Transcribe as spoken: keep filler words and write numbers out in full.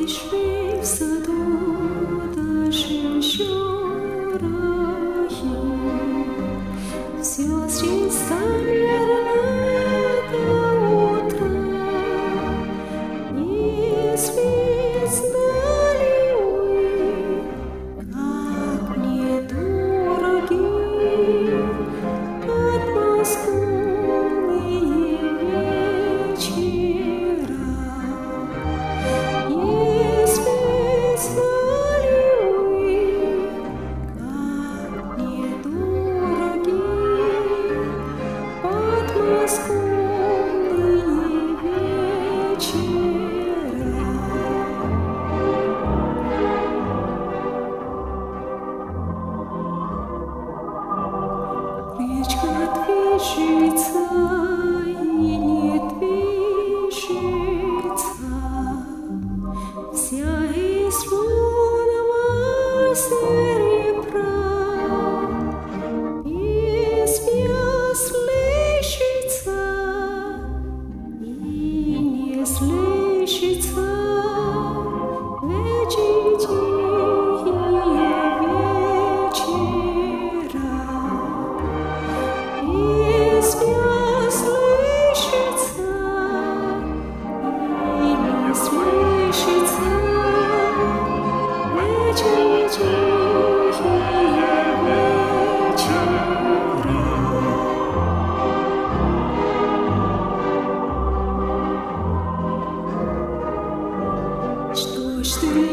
Пришли в саду даже еще рахи, все здесь замерло до утра. Если знали вы, как мне дороги подмосковные вечера, если знали вы, как мне дороги подмосковные вечера. Речка движется и не движется, вся из лунного серебра, без звезд слышится и не слышится в эти тихие вечера. Без звезд слышится и не слышится в эти тихие вечера. Что ж ты